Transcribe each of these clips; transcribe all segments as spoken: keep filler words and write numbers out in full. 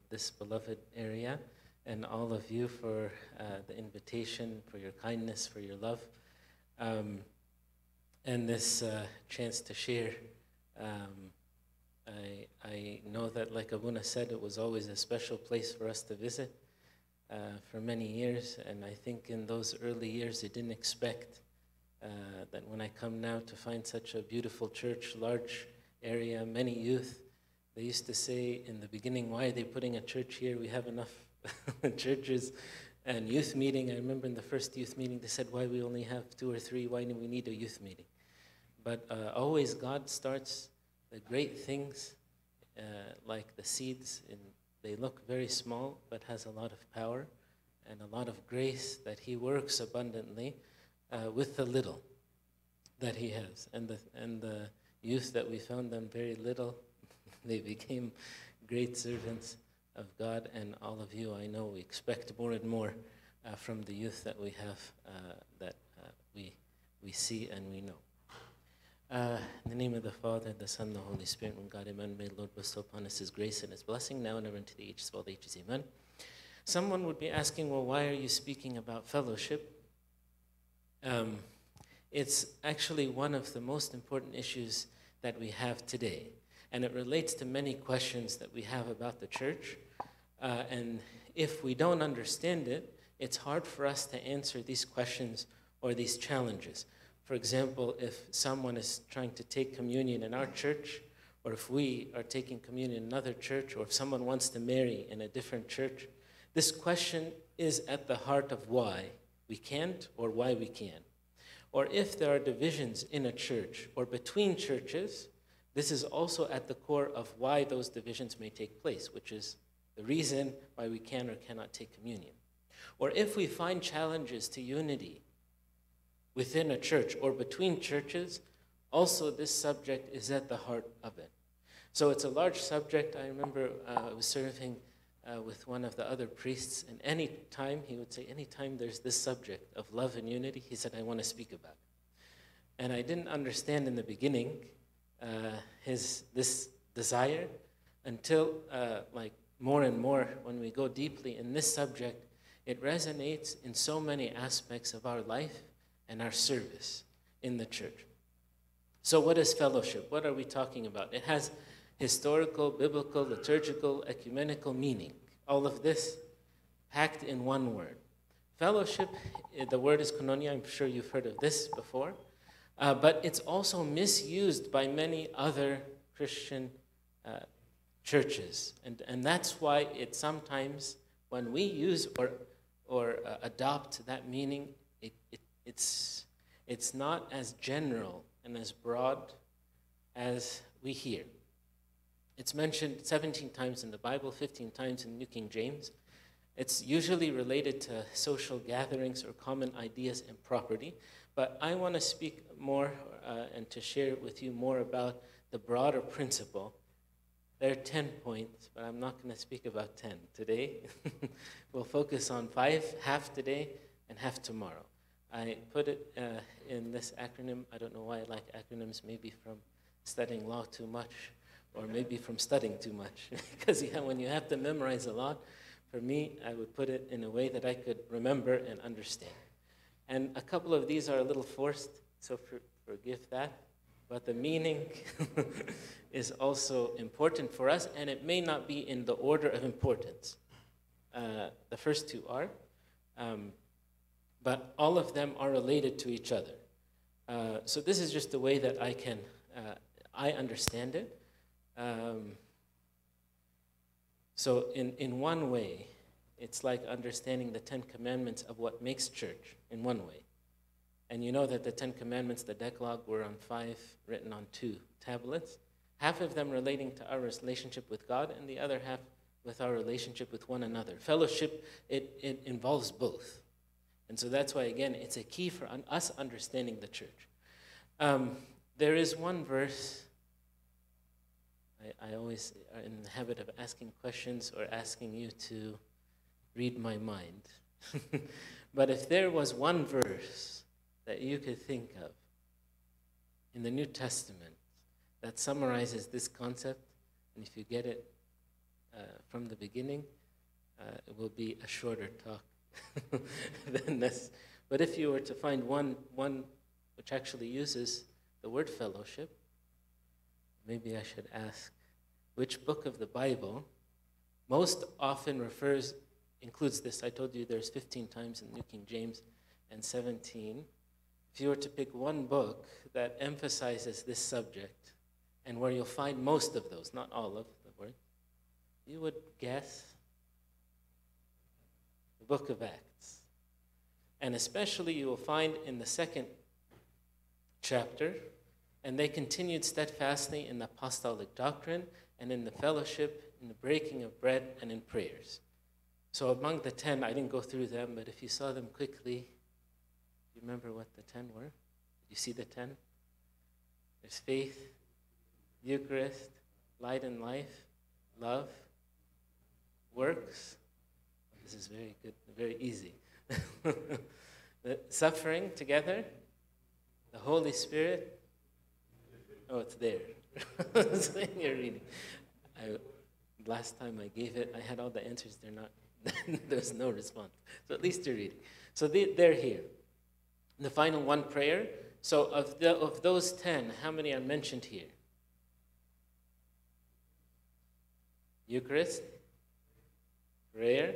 this beloved area, and all of you for uh, the invitation, for your kindness, for your love, um, and this uh, chance to share. Um, I, I know that, like Abuna said, it was always a special place for us to visit uh, for many years, and I think in those early years, I didn't expect uh, that when I come now to find such a beautiful church, large area, many youth. They used to say in the beginning, why are they putting a church here? We have enough churches. And youth meeting, I remember in the first youth meeting, they said, why we only have two or three? Why do we need a youth meeting? But uh, always God starts the great things, uh, like the seeds. In, they look very small, but has a lot of power and a lot of grace that he works abundantly uh, with the little that he has. And the, and the youth that we found them very little, they became great servants of God, and all of you, I know we expect more and more uh, from the youth that we have, uh, that uh, we, we see and we know. Uh, in the name of the Father, the Son, the Holy Spirit, one God, amen. May the Lord bestow upon us his grace and his blessing, now and ever into the ages of all ages, amen. Someone would be asking, well, why are you speaking about fellowship? Um, it's actually one of the most important issues that we have today. And it relates to many questions that we have about the church. Uh, and if we don't understand it, it's hard for us to answer these questions or these challenges. For example, if someone is trying to take communion in our church, or if we are taking communion in another church, or if someone wants to marry in a different church, this question is at the heart of why we can't or why we can. Or if there are divisions in a church or between churches, this is also at the core of why those divisions may take place, which is the reason why we can or cannot take communion. Or if we find challenges to unity within a church or between churches, also this subject is at the heart of it. So it's a large subject. I remember uh, I was serving uh, with one of the other priests, and any time, he would say, any time there's this subject of love and unity, he said, I want to speak about it. And I didn't understand in the beginning Uh, his this desire until uh, like more and more when we go deeply in this subject, it resonates in so many aspects of our life and our service in the church. So what is fellowship? What are we talking about? It has historical, biblical, liturgical, ecumenical meaning. All of this packed in one word. Fellowship, the word is koinonia. I'm sure you've heard of this before. Uh, but it's also misused by many other Christian uh, churches. And, and that's why it sometimes, when we use or, or uh, adopt that meaning, it, it, it's, it's not as general and as broad as we hear. It's mentioned seventeen times in the Bible, fifteen times in New King James. It's usually related to social gatherings or common ideas and property. But I want to speak more uh, and to share with you more about the broader principle. There are ten points, but I'm not going to speak about ten today. We'll focus on five, half today and half tomorrow. I put it uh, in this acronym. I don't know why I like acronyms, maybe from studying law too much, or maybe from studying too much. Because you have, when you have to memorize a lot, for me, I would put it in a way that I could remember and understand. And a couple of these are a little forced, so for, forgive that. But the meaning is also important for us, and it may not be in the order of importance. Uh, the first two are, um, but all of them are related to each other. Uh, so this is just the way that I can, uh, I understand it. Um, so in, in one way, it's like understanding the Ten Commandments of what makes church in one way. And you know that the Ten Commandments, the Decalogue, were on five, written on two tablets. Half of them relating to our relationship with God, and the other half with our relationship with one another. Fellowship, it, it involves both. And so that's why, again, it's a key for un us understanding the church. Um, there is one verse, I, I always are in the habit of asking questions or asking you to read my mind. But if there was one verse that you could think of in the New Testament that summarizes this concept, and if you get it, uh, from the beginning, uh, it will be a shorter talk than this. But if you were to find one, one which actually uses the word fellowship, maybe I should ask, which book of the Bible most often refers, includes this? I told you there's fifteen times in New King James and seventeen. If you were to pick one book that emphasizes this subject and where you'll find most of those, not all of the word, you would guess the book of Acts. And especially you will find in the second chapter, and they continued steadfastly in the apostolic doctrine and in the fellowship, in the breaking of bread, and in prayers. So among the ten, I didn't go through them, but if you saw them quickly, do you remember what the ten were? Did you see the ten? There's faith, Eucharist, light and life, love, works. This is very good, very easy. The suffering together, the Holy Spirit. Oh, it's there. It's in your reading. I, last time I gave it, I had all the answers. They're not. There's no response. So at least you're reading. So they, they're here. The final one, prayer. So of the of those ten, how many are mentioned here? Eucharist, prayer,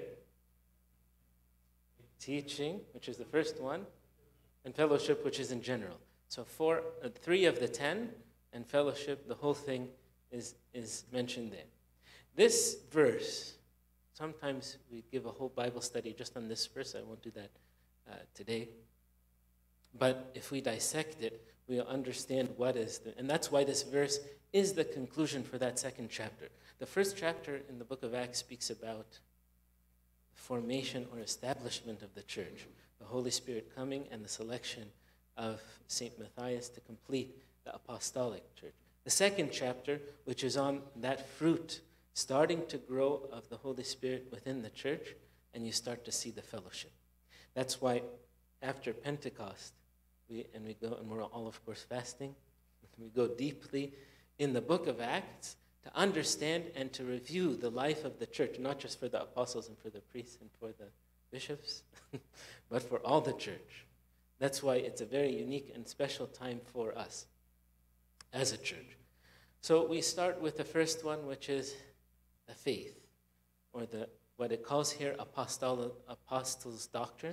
teaching, which is the first one, and fellowship, which is in general. So four, uh, three of the ten, and fellowship, the whole thing is, is mentioned there. This verse, sometimes we give a whole Bible study just on this verse. I won't do that uh, today. But if we dissect it, we'll understand what is the, and that's why this verse is the conclusion for that second chapter. The first chapter in the book of Acts speaks about formation or establishment of the church, the Holy Spirit coming and the selection of Saint Matthias to complete the apostolic church. The second chapter, which is on that fruit starting to grow of the Holy Spirit within the church, and you start to see the fellowship. That's why after Pentecost, we and we go, and we're all, of course, fasting, we go deeply in the book of Acts to understand and to review the life of the church, not just for the apostles and for the priests and for the bishops, but for all the church. That's why it's a very unique and special time for us as a church. So we start with the first one, which is the faith, or the what it calls here apostol, apostles' doctrine,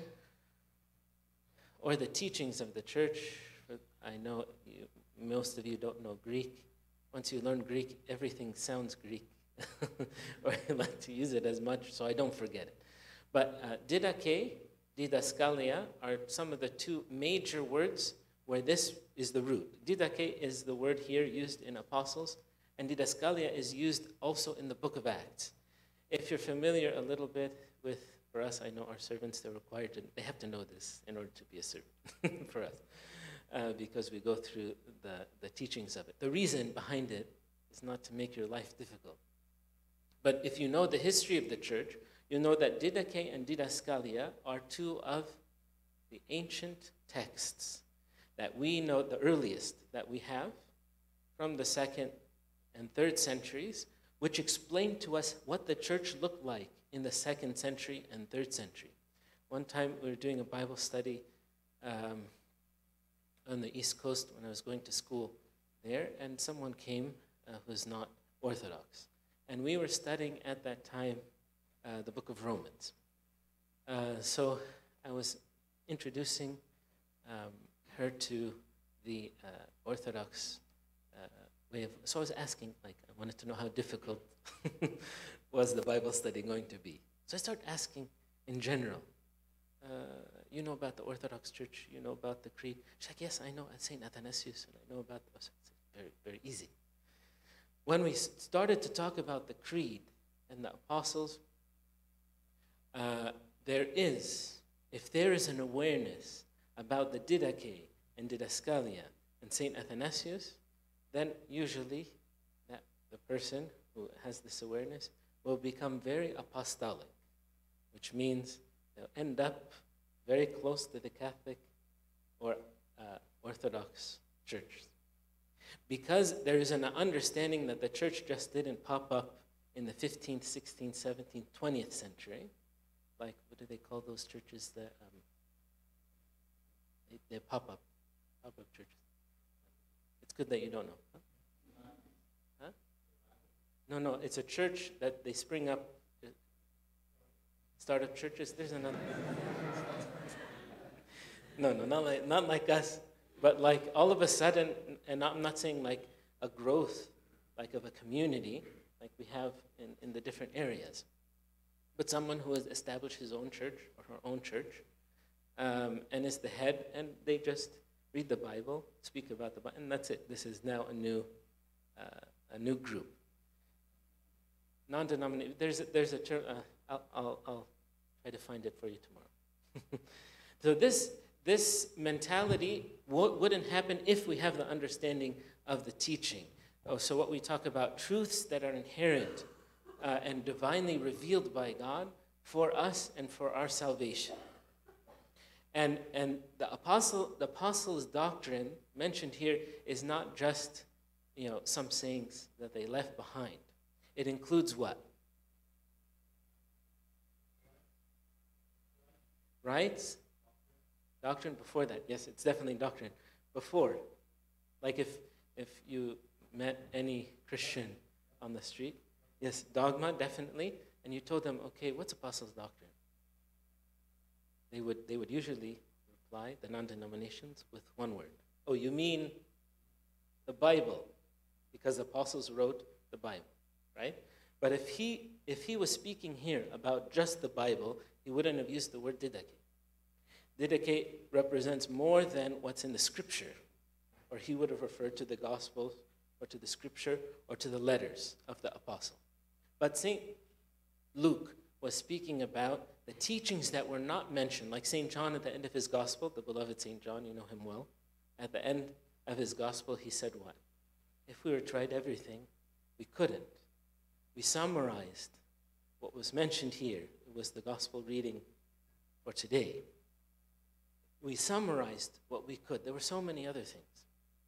or the teachings of the church. I know you, most of you don't know Greek. Once you learn Greek, everything sounds Greek, or I like to use it as much so I don't forget it. But uh, didache, didaskalia are some of the two major words where this is the root. Didache is the word here used in Apostles, and didaskalia is used also in the book of Acts. If you're familiar a little bit with, for us, I know our servants, they're required to, they have to know this in order to be a servant for us. Uh, because we go through the, the teachings of it. The reason behind it is not to make your life difficult. But if you know the history of the church, you know that didache and didaskalia are two of the ancient texts that we know, the earliest that we have from the second and third centuries, which explain to us what the church looked like in the second century and third century. One time we were doing a Bible study um, on the East Coast when I was going to school there, and someone came uh, who's not Orthodox. And we were studying at that time uh, the book of Romans. Uh, so I was introducing um, her to the uh, Orthodox uh, way of, so I was asking, like, I wanted to know how difficult was the Bible study going to be. So I started asking in general, uh, you know about the Orthodox Church, you know about the Creed. She's like, yes, I know Saint Athanasius, and I know about, oh, it's very, very easy. When we started to talk about the Creed and the Apostles, uh, there is, if there is an awareness about the Didache and Didaskalia and Saint Athanasius, then usually that the person who has this awareness will become very apostolic, which means they'll end up very close to the Catholic or uh, Orthodox church. Because there is an understanding that the church just didn't pop up in the fifteenth, sixteenth, seventeenth, twentieth century. Like, what do they call those churches that um, they, they pop up, pop up churches? It's good that you don't know. Huh? Huh? No, no, it's a church that they spring up, uh, startup churches. There's another. No, no, not like, not like us, but like all of a sudden, and I'm not saying like a growth, like of a community, like we have in, in the different areas, but someone who has established his own church or her own church, um, and is the head, and they just read the Bible, speak about the Bible, and that's it. This is now a new, uh, a new group. Non-denominational. There's a, there's a term. Uh, I'll, I'll I'll try to find it for you tomorrow. So this this mentality w- wouldn't happen if we have the understanding of the teaching. Oh, so what we talk about, truths that are inherent uh, and divinely revealed by God for us and for our salvation. And and the apostle the apostles' doctrine mentioned here is not just, you know, some sayings that they left behind. It includes what? Rights? Doctrine before that. Yes, it's definitely doctrine. Before. Like if if you met any Christian on the street, yes, dogma, definitely, and you told them, okay, what's apostles' doctrine? They would they would usually reply, the non-denominations, with one word. Oh, you mean the Bible, because the apostles wrote the Bible. Right? But if he if he was speaking here about just the Bible, he wouldn't have used the word didache. Didache represents more than what's in the scripture, or he would have referred to the Gospels, or to the scripture, or to the letters of the apostle. But Saint Luke was speaking about the teachings that were not mentioned, like Saint John at the end of his Gospel, the beloved Saint John, you know him well. At the end of his Gospel, he said what? If we were tried everything, we couldn't. We summarized what was mentioned here. It was the gospel reading for today. We summarized what we could. There were so many other things.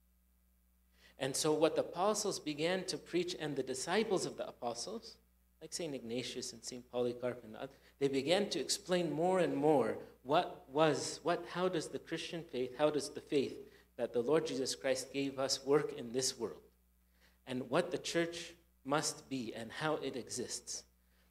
And so what the apostles began to preach, and the disciples of the apostles, like Saint Ignatius and Saint Polycarp and others, they began to explain more and more what was, what, how does the Christian faith, how does the faith that the Lord Jesus Christ gave us work in this world, and what the church must be and how it exists.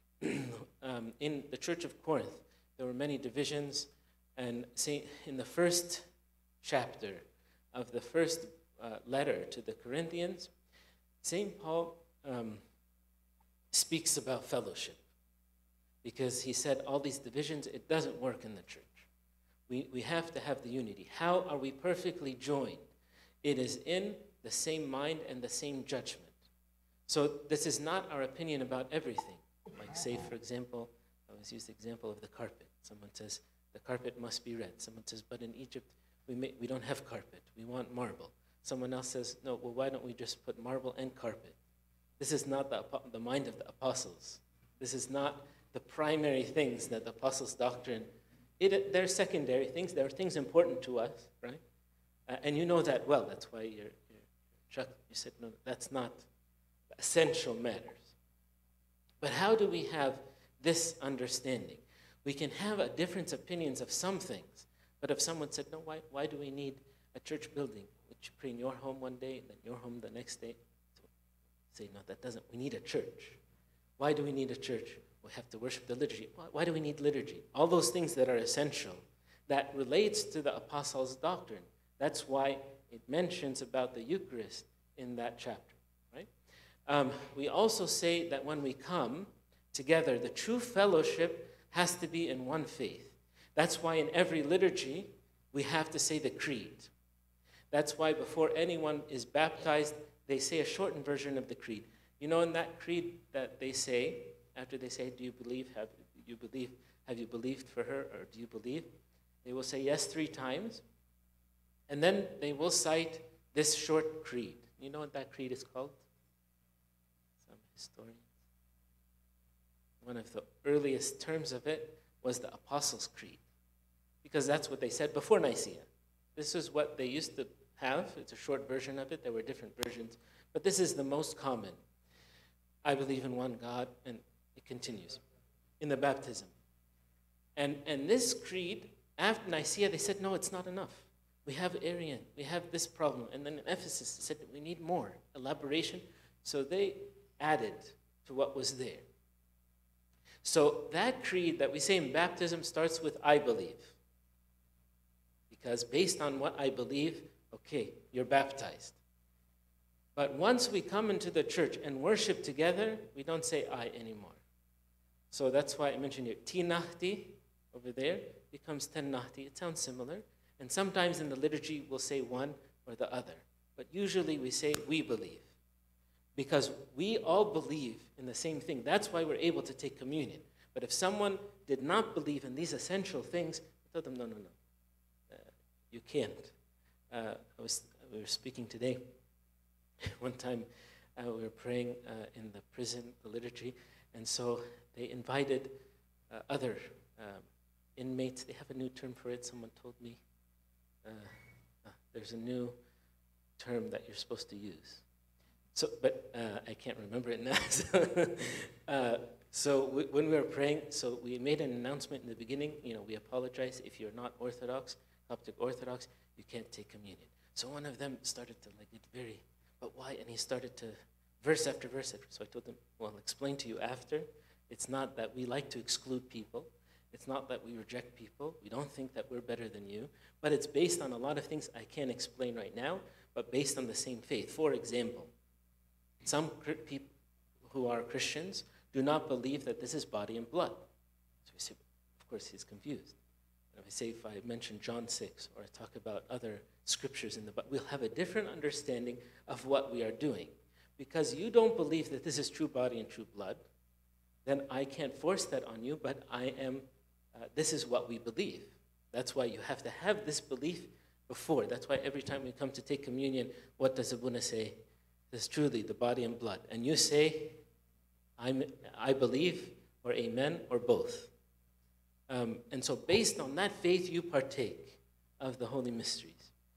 um, in the Church of Corinth, there were many divisions, and say in the first chapter of the first uh, letter to the Corinthians, Saint Paul um, speaks about fellowship, because he said all these divisions, it doesn't work in the church. We, we have to have the unity. How are we perfectly joined? It is in the same mind and the same judgment. So this is not our opinion about everything. Like, say, for example, I always use the example of the carpet. Someone says, the carpet must be red. Someone says, but in Egypt, we, may, we don't have carpet. We want marble. Someone else says, no, well, why don't we just put marble and carpet? This is not the, the mind of the apostles. This is not the primary things that the apostles' doctrine, it, they're secondary things. There are things important to us, right? Uh, and you know that well. That's why you're, you're Chuck, you said, no, that's not essential matters. But how do we have this understanding? We can have a different opinions of some things, but if someone said, no, why, why do we need a church building? Would you pray in your home one day, and then your home the next day? So say, no, that doesn't. We need a church. Why do we need a church? We have to worship the liturgy. Why, why do we need liturgy? All those things that are essential, that relates to the apostles' doctrine. That's why it mentions about the Eucharist in that chapter. Um, we also say that when we come together, the true fellowship has to be in one faith. That's why in every liturgy, we have to say the creed. That's why before anyone is baptized, they say a shortened version of the creed. You know, in that creed that they say, after they say, do you believe, have you believe, have you believed for her, or do you believe? They will say yes three times, and then they will cite this short creed. You know what that creed is called? Historians. One of the earliest terms of it was the Apostles' Creed, because that's what they said before Nicaea. This is what they used to have. It's a short version of it. There were different versions, but this is the most common. I believe in one God, and it continues. In the baptism. And, and this creed, after Nicaea, they said, no, it's not enough. We have Arian, we have this problem. And then in Ephesus, they said, we need more elaboration. So they added to what was there. So that creed that we say in baptism starts with I believe. Because based on what I believe, okay, you're baptized. But once we come into the church and worship together, we don't say I anymore. So that's why I mentioned here, Ti Nahti over there becomes Ten Nahti. It sounds similar. And sometimes in the liturgy, we'll say one or the other. But usually we say we believe. Because we all believe in the same thing. That's why we're able to take communion. But if someone did not believe in these essential things, I told them, no, no, no. Uh, you can't. Uh, I was, we were speaking today. One time uh, we were praying uh, in the prison, the liturgy, and so they invited uh, other um, inmates. They have a new term for it, someone told me. Uh, uh, there's a new term that you're supposed to use. So, but uh, I can't remember it now. so uh, so we, when we were praying, so we made an announcement in the beginning, you know, we apologize if you're not Orthodox, Coptic Orthodox, you can't take communion. So one of them started to like get very, but why? And he started to, verse after verse after. So I told him, well, I'll explain to you after. It's not that we like to exclude people. It's not that we reject people. We don't think that we're better than you. But it's based on a lot of things I can't explain right now, but based on the same faith. For example, some people who are Christians do not believe that this is body and blood. So we say, of course, he's confused. And if I say, if I mention John six, or I talk about other scriptures in the Bible, we'll have a different understanding of what we are doing. Because you don't believe that this is true body and true blood, then I can't force that on you, but I am, uh, this is what we believe. That's why you have to have this belief before. That's why every time we come to take communion, what does Abuna say? This is truly the body and blood. And you say, I'm, I believe, or amen, or both. Um, and so based on that faith, you partake of the holy mysteries.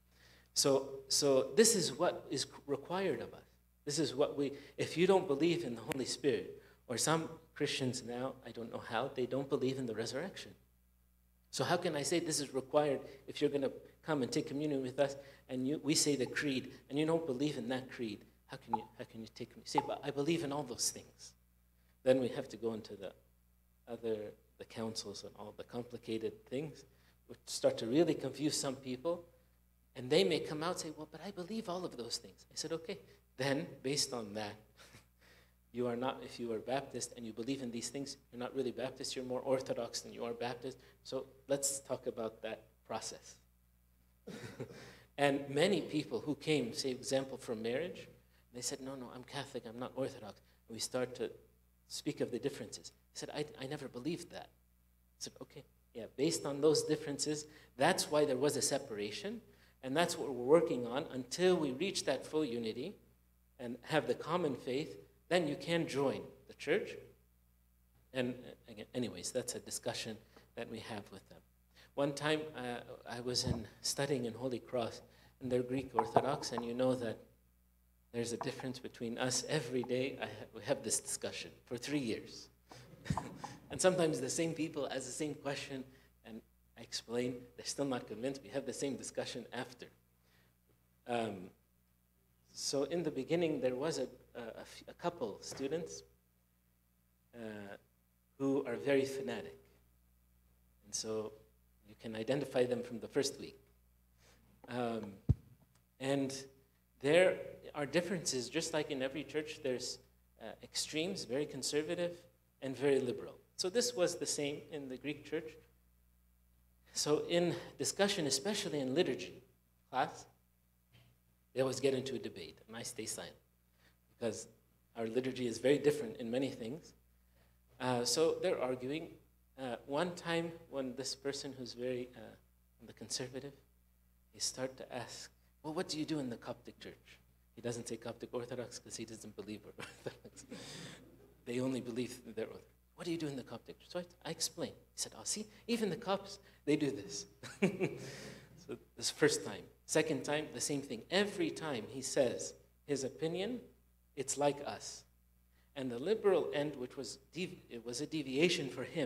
So, so this is what is required of us. This is what we, if you don't believe in the Holy Spirit, or some Christians now, I don't know how, they don't believe in the resurrection. So how can I say this is required if you're going to come and take communion with us and you, we say the creed and you don't believe in that creed? How can you, how can you take communion? Say, but I believe in all those things. Then we have to go into the other, the councils and all the complicated things, which start to really confuse some people. And they may come out and say, well, but I believe all of those things. I said, okay. Then, based on that, you are not, if you are Baptist and you believe in these things, you're not really Baptist, you're more Orthodox than you are Baptist. So let's talk about that process. And many people who came, say, example, from marriage, they said, no, no, I'm Catholic, I'm not Orthodox. And we start to speak of the differences. He said, I, I never believed that. I said, okay, yeah, based on those differences, that's why there was a separation, and that's what we're working on until we reach that full unity and have the common faith. Then you can join the church. And again, anyways, that's a discussion that we have with them. One time uh, I was in studying in Holy Cross, and they're Greek Orthodox, and you know that there's a difference between us. Every day I ha we have this discussion for three years. And sometimes the same people ask the same question, and I explain, they're still not convinced. We have the same discussion after. Um, so in the beginning, there was a, a, a couple students uh, who are very fanatic. And so you can identify them from the first week. Um, and there are differences, just like in every church, there's uh, extremes, very conservative and very liberal. So this was the same in the Greek church. So in discussion, especially in liturgy class, they always get into a debate, and I stay silent because our liturgy is very different in many things. Uh, so they're arguing. Uh, one time when this person who's very uh, on the conservative, they start to ask, well, what do you do in the Coptic church? He doesn't say Coptic Orthodox because he doesn't believe Orthodox. They only believe their Orthodox. What do you do in the Coptic church? So I, I explained. He said, oh, see, even the Copts, they do this. So this first time. Second time, the same thing. Every time he says his opinion, it's like us. And the liberal end, which was dev- it was a deviation for him,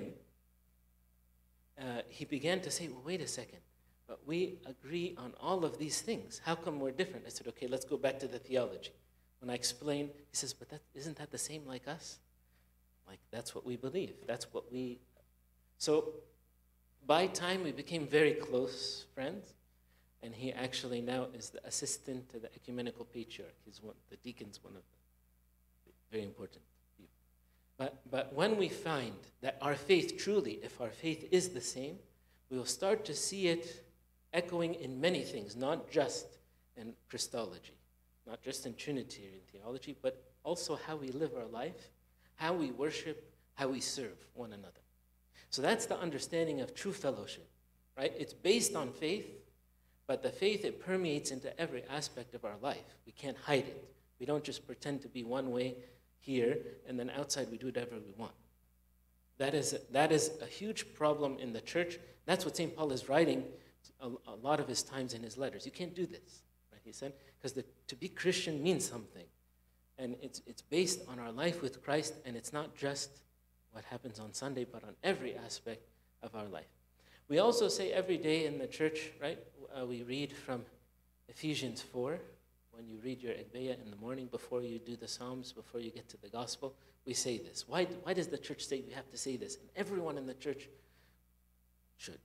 uh, he began to say, well, wait a second, but we agree on all of these things. How come we're different? I said, okay, let's go back to the theology. When I explained, he says, but that, isn't that the same like us? Like, that's what we believe. That's what we... So by time, we became very close friends. And he actually now is the assistant to the ecumenical patriarch. He's one, the deacon's one of the very important people. But, but when we find that our faith truly, if our faith is the same, we will start to see it echoing in many things, not just in Christology, not just in Trinitarian theology, but also how we live our life, how we worship, how we serve one another. So that's the understanding of true fellowship, right? It's based on faith, but the faith, it permeates into every aspect of our life. We can't hide it. We don't just pretend to be one way here, and then outside we do whatever we want. That is a, that is a huge problem in the church. That's what Saint Paul is writing a, a lot of his times in his letters. You can't do this, right? He said, because to be Christian means something. And it's, it's based on our life with Christ, and it's not just what happens on Sunday, but on every aspect of our life. We also say every day in the church, right, uh, we read from Ephesians four. When you read your Agpeya in the morning, before you do the Psalms, before you get to the Gospel, we say this. Why, why does the church say we have to say this? And everyone in the church should.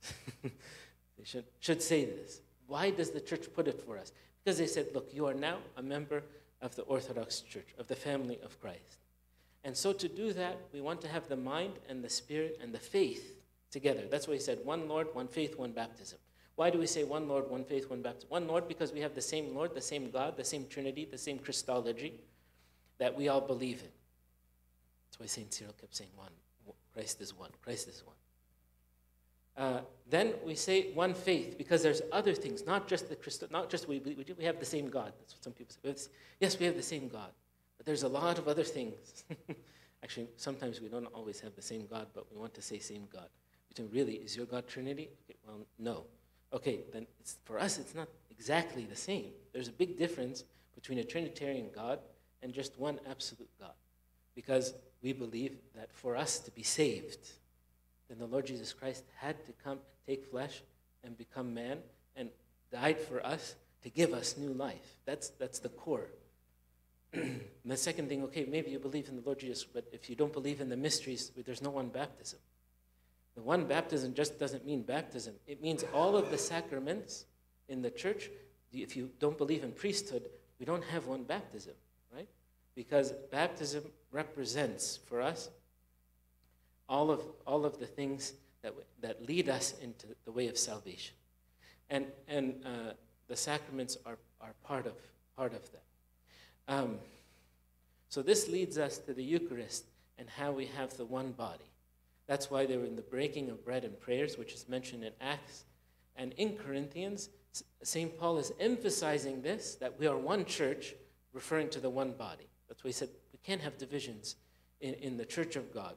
They should, should say this. Why does the church put it for us? Because they said, look, you are now a member of the Orthodox Church, of the family of Christ. And so to do that, we want to have the mind and the spirit and the faith together. That's why he said, one Lord, one faith, one baptism. Why do we say one Lord, one faith, one baptism? One Lord, because we have the same Lord, the same God, the same Trinity, the same Christology that we all believe in. That's why Saint Cyril kept saying one. Christ is one. Christ is one. Uh, then we say one faith, because there's other things, not just the Christ, not just we believe, we have the same God. That's what some people say. We have this, yes, we have the same God, but there's a lot of other things. Actually, sometimes we don't always have the same God, but we want to say same God. Between really, is your God Trinity? Okay, well, no. Okay, then it's, for us, it's not exactly the same. There's a big difference between a Trinitarian God and just one absolute God, because we believe that for us to be saved, then the Lord Jesus Christ had to come, take flesh, and become man, and died for us to give us new life. That's, that's the core. And the second thing, okay, maybe you believe in the Lord Jesus, but if you don't believe in the mysteries, there's no one baptism. The one baptism just doesn't mean baptism. It means all of the sacraments in the church. If you don't believe in priesthood, we don't have one baptism, right? Because baptism represents for us all of, all of the things that, that lead us into the way of salvation. And, and uh, the sacraments are, are part of, part of that. Um, so this leads us to the Eucharist and how we have the one body. That's why they were in the breaking of bread and prayers, which is mentioned in Acts. And in Corinthians, Saint Paul is emphasizing this, that we are one church, referring to the one body. That's why he said we can't have divisions in, in the church of God.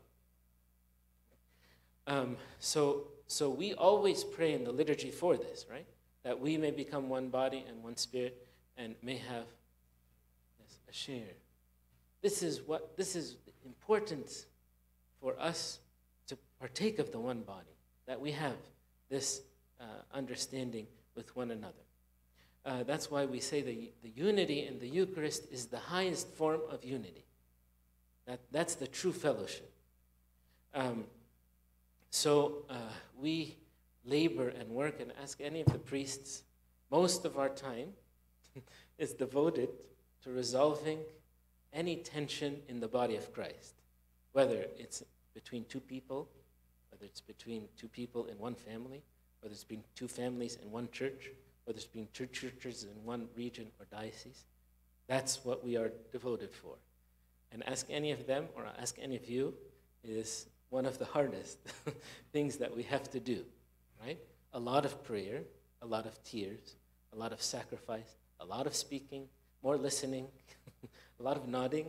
Um, so, so we always pray in the liturgy for this, right? That we may become one body and one spirit and may have yes, a share. This is what, this is important for us to partake of the one body, that we have this uh, understanding with one another. Uh, that's why we say the, the unity in the Eucharist is the highest form of unity. That, that's the true fellowship. Um, so uh, we labor and work, and ask any of the priests, most of our time is devoted to resolving any tension in the body of Christ, whether it's between two people, whether it's between two people in one family, whether it's between two families in one church, whether it's between two churches in one region or diocese. That's what we are devoted for. And ask any of them, or ask any of you, is one of the hardest things that we have to do, right? A lot of prayer, a lot of tears, a lot of sacrifice, a lot of speaking, more listening, a lot of nodding,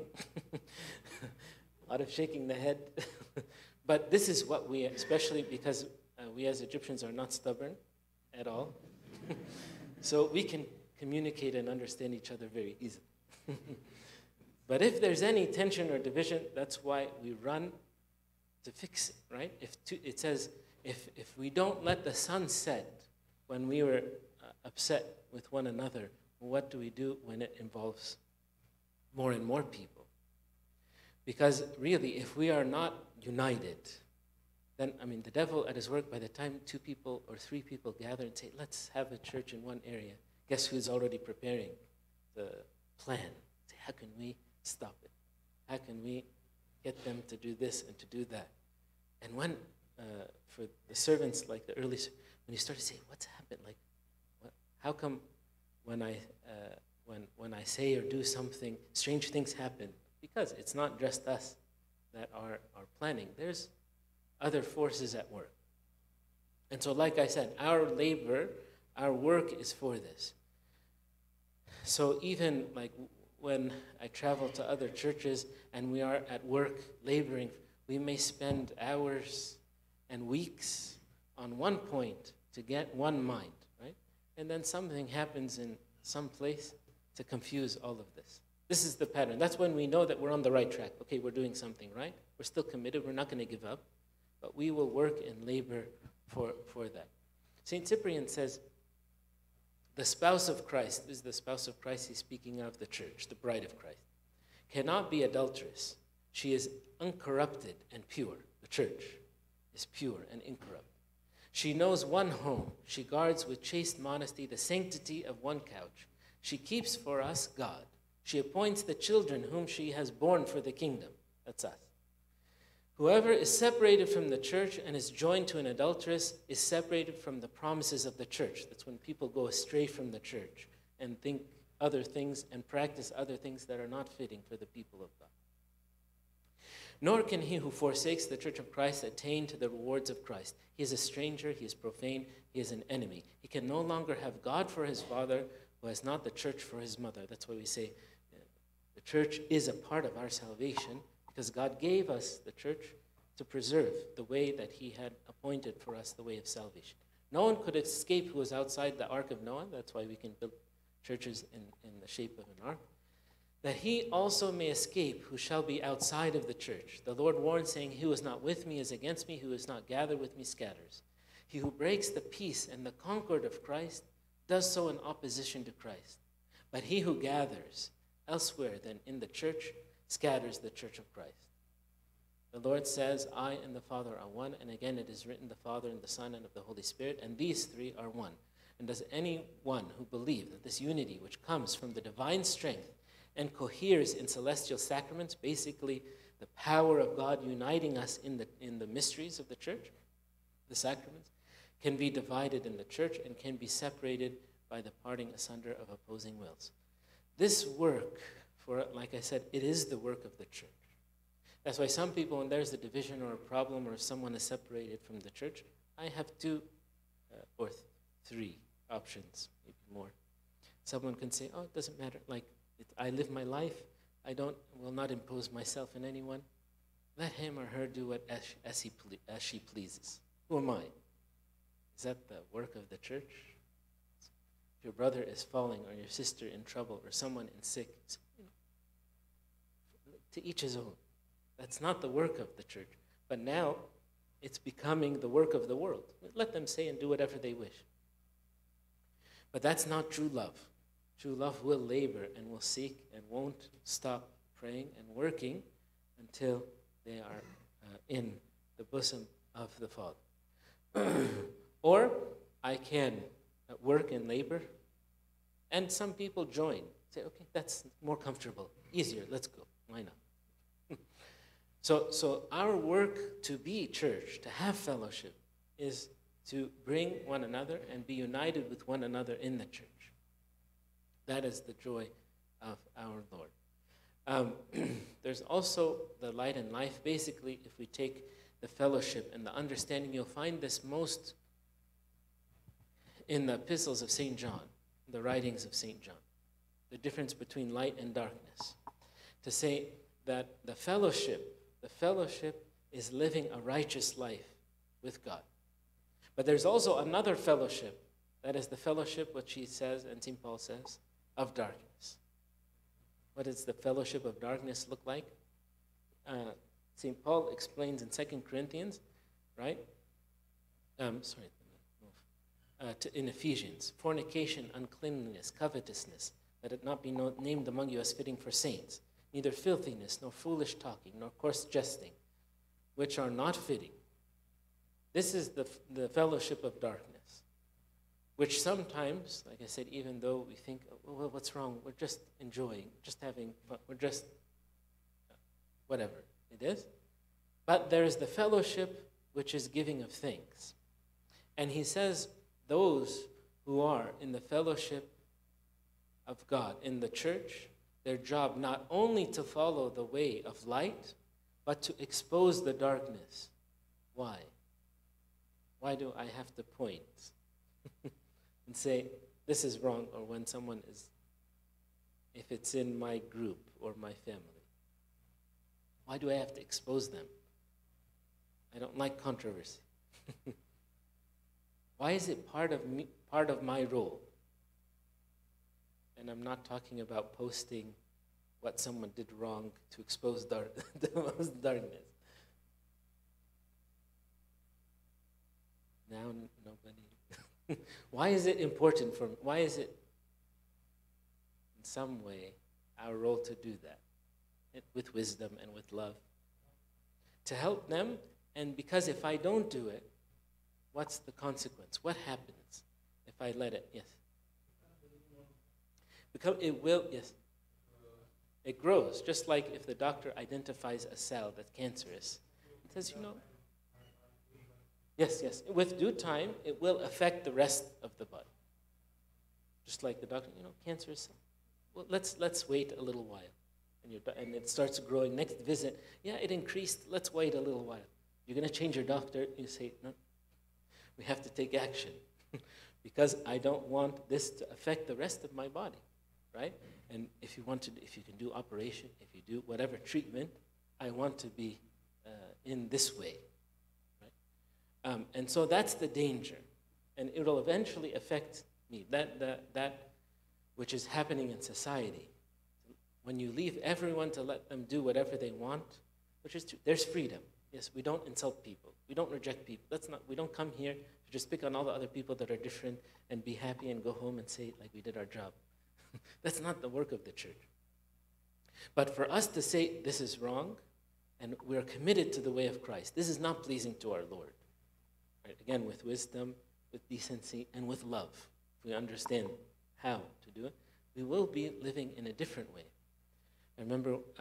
a lot of shaking the head. But this is what we, especially because uh, we as Egyptians are not stubborn at all, so we can communicate and understand each other very easily. But if there's any tension or division, that's why we run to fix it, right? If two, it says, if, if we don't let the sun set when we were uh, upset with one another, what do we do when it involves more and more people? Because really, if we are not united, then, I mean, the devil at his work, by the time two people or three people gather and say, let's have a church in one area, guess who's already preparing the plan? Say, how can we stop it? How can we get them to do this and to do that? And when, uh, for the servants, like the early, when you start to say, what's happened? Like, what, how come when I, uh, when, when I say or do something, strange things happen? Because it's not just us that are, are planning. There's other forces at work. And so, like I said, our labor, our work is for this. So even like when I travel to other churches and we are at work laboring, we may spend hours and weeks on one point to get one mind, right? And then something happens in some place to confuse all of this. This is the pattern. That's when we know that we're on the right track. Okay, we're doing something right. We're still committed. We're not going to give up. But we will work and labor for, for that. Saint Cyprian says, the spouse of Christ, this is the spouse of Christ, he's speaking of the church, the bride of Christ, cannot be adulterous. She is uncorrupted and pure. The church is pure and incorrupt. She knows one home. She guards with chaste modesty the sanctity of one couch. She keeps for us God. She appoints the children whom she has born for the kingdom. That's us. Whoever is separated from the church and is joined to an adulteress is separated from the promises of the church. That's when people go astray from the church and think other things and practice other things that are not fitting for the people of God. Nor can he who forsakes the church of Christ attain to the rewards of Christ. He is a stranger, he is profane, he is an enemy. He can no longer have God for his father, who has not the church for his mother. That's why we say uh, the church is a part of our salvation, because God gave us the church to preserve the way that he had appointed for us, the way of salvation. No one could escape who was outside the ark of Noah. That's why we can build churches in, in the shape of an ark. That he also may escape who shall be outside of the church. The Lord warned, saying, he who is not with me is against me, who is not gathered with me scatters. He who breaks the peace and the concord of Christ does so in opposition to Christ. But he who gathers elsewhere than in the church scatters the church of Christ. The Lord says, I and the Father are one. And again, it is written, the Father and the Son and of the Holy Spirit. And these three are one. And does anyone who believes that this unity, which comes from the divine strength and coheres in celestial sacraments, basically the power of God uniting us in the, in the mysteries of the church, the sacraments, can be divided in the church and can be separated by the parting asunder of opposing wills. This work, for like I said, it is the work of the church. That's why some people, when there's a division or a problem or someone is separated from the church, I have two uh, or th three options, maybe more. Someone can say, oh, it doesn't matter. Like, it, I live my life. I don't, will not impose myself on anyone. Let him or her do what as, as, he ple as she pleases. Who am I? Is that the work of the church? If your brother is falling or your sister in trouble or someone in sick, you know, to each his own. That's not the work of the church. But now it's becoming the work of the world. Let them say and do whatever they wish. But that's not true love. True love will labor and will seek and won't stop praying and working until they are uh, in the bosom of the Father. Or I can work and labor, and some people join. Say, okay, that's more comfortable, easier, let's go. Why not? so, so our work to be church, to have fellowship, is to bring one another and be united with one another in the church. That is the joy of our Lord. Um, there's also the light and life. Basically, if we take the fellowship and the understanding, you'll find this most in the epistles of Saint John, the writings of Saint John, the difference between light and darkness. To say that the fellowship, the fellowship is living a righteous life with God. But there's also another fellowship, that is the fellowship, which he says, and Saint Paul says, of darkness. What does the fellowship of darkness look like? Uh, Saint Paul explains in Second Corinthians, right? Um, sorry, uh, to, in Ephesians, fornication, uncleanness, covetousness, let it not be no, named among you as fitting for saints, neither filthiness, nor foolish talking, nor coarse jesting, which are not fitting. This is the, the fellowship of darkness, which sometimes, like I said, even though we think, oh, well, what's wrong? We're just enjoying, just having fun. We're just, whatever it is. But there is the fellowship which is giving of thanks. And he says those who are in the fellowship of God, in the church, their job not only to follow the way of light, but to expose the darkness. Why? Why do I have to point and say, this is wrong, or when someone is, if it's in my group or my family? Why do I have to expose them? I don't like controversy. Why is it part of me, part of my role? And I'm not talking about posting what someone did wrong to expose dark, darkness. Now nobody. Why is it important for me? Why is it, in some way, our role to do that? It, with wisdom and with love. To help them, and because if I don't do it, what's the consequence? What happens if I let it? Yes. Because it will, yes. It grows, just like if the doctor identifies a cell that's cancerous. It says, you know, yes, yes. With due time, it will affect the rest of the body. Just like the doctor, you know, cancerous cell. Well, let's, let's wait a little while. And, you're, and it starts growing. Next visit, yeah, it increased. Let's wait a little while. You're going to change your doctor. You say, no, we have to take action because I don't want this to affect the rest of my body, right? And if you want to, if you can do operation, if you do whatever treatment, I want to be uh, in this way, right? Um, and so that's the danger, and it will eventually affect me. That that that which is happening in society. When you leave everyone to let them do whatever they want, which is true, there's freedom. Yes, we don't insult people. We don't reject people. That's not. We don't come here to just pick on all the other people that are different and be happy and go home and say like we did our job. That's not the work of the church. But for us to say this is wrong, and we're committed to the way of Christ, this is not pleasing to our Lord. Right? Again, with wisdom, with decency, and with love. If we understand how to do it, we will be living in a different way. I remember uh,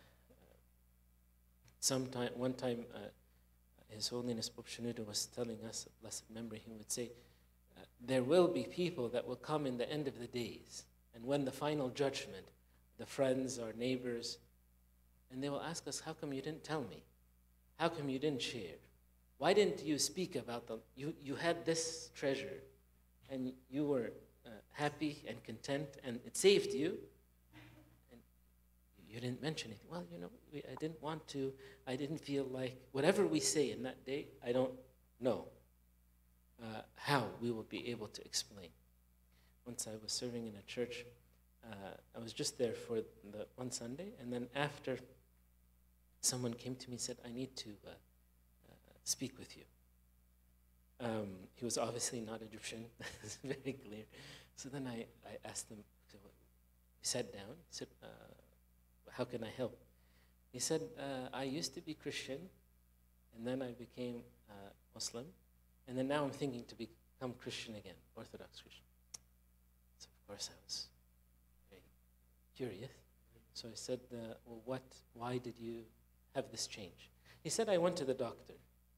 sometime, one time, uh, His Holiness Pope Shenouda was telling us, blessed memory, he would say, uh, there will be people that will come in the end of the days, and when the final judgment, the friends, our neighbors, and they will ask us, how come you didn't tell me? How come you didn't share? Why didn't you speak about the, you, you had this treasure, and you were uh, happy and content, and it saved you, and you didn't mention anything. Well, you know, we, I didn't want to, I didn't feel like, whatever we say in that day, I don't know uh, how we will be able to explain. Once I was serving in a church, uh, I was just there for the one Sunday, and then after, someone came to me and said, I need to uh, uh, speak with you. Um, he was obviously not Egyptian, it's very clear. So then I, I asked him, so he sat down, he said, uh, how can I help? He said, uh, I used to be Christian, and then I became uh, Muslim, and then now I'm thinking to become Christian again, Orthodox Christian. So of course I was very curious. So I said, uh, well, what, why did you have this change? He said, I went to the doctor.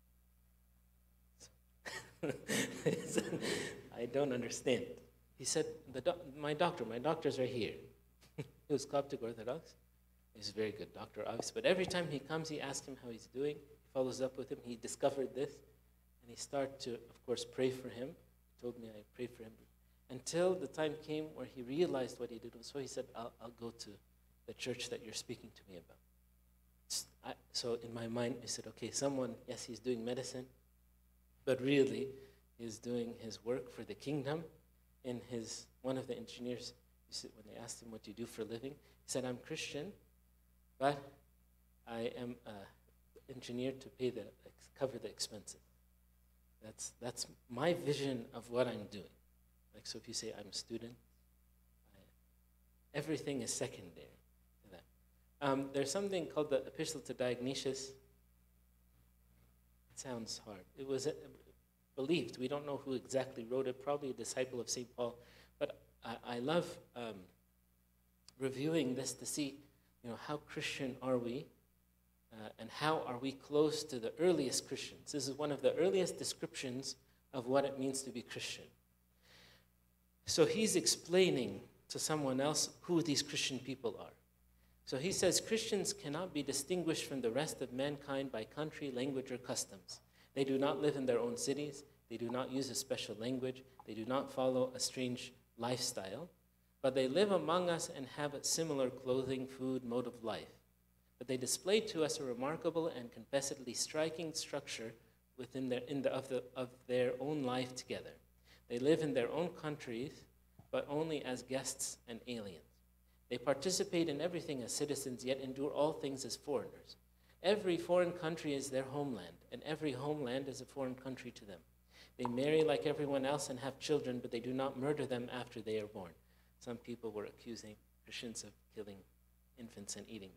He said, I don't understand. He said, the doc my doctor, my doctors are here. He was Coptic Orthodox. He's a very good doctor, obviously. But every time he comes, he asks him how he's doing. He follows up with him. He discovered this. And he started to, of course, pray for him. He told me I prayed for him. Until the time came where he realized what he did. So he said, I'll, I'll go to the church that you're speaking to me about. I, so in my mind, I said, okay, someone, yes, he's doing medicine, but really, he's doing his work for the kingdom. In his, one of the engineers, When they asked him, what do you do for a living? He said, I'm Christian, but I am an engineer to pay the, cover the expenses. That's, that's my vision of what I'm doing. Like, so if you say I'm a student, I, everything is secondary to that. Um, there's something called the Epistle to Diognetus. It sounds hard. It was uh, believed. We don't know who exactly wrote it, probably a disciple of Saint Paul. But I, I love um, reviewing this to see, you know, how Christian are we, uh, and how are we close to the earliest Christians. This is one of the earliest descriptions of what it means to be Christian. So he's explaining to someone else who these Christian people are. So he says, Christians cannot be distinguished from the rest of mankind by country, language, or customs. They do not live in their own cities. They do not use a special language. They do not follow a strange lifestyle. But they live among us and have a similar clothing, food, mode of life. But they display to us a remarkable and confessedly striking structure within their, in the, of, the, of their own life together. They live in their own countries, but only as guests and aliens. They participate in everything as citizens, yet endure all things as foreigners. Every foreign country is their homeland, and every homeland is a foreign country to them. They marry like everyone else and have children, but they do not murder them after they are born. Some people were accusing Christians of killing infants and eating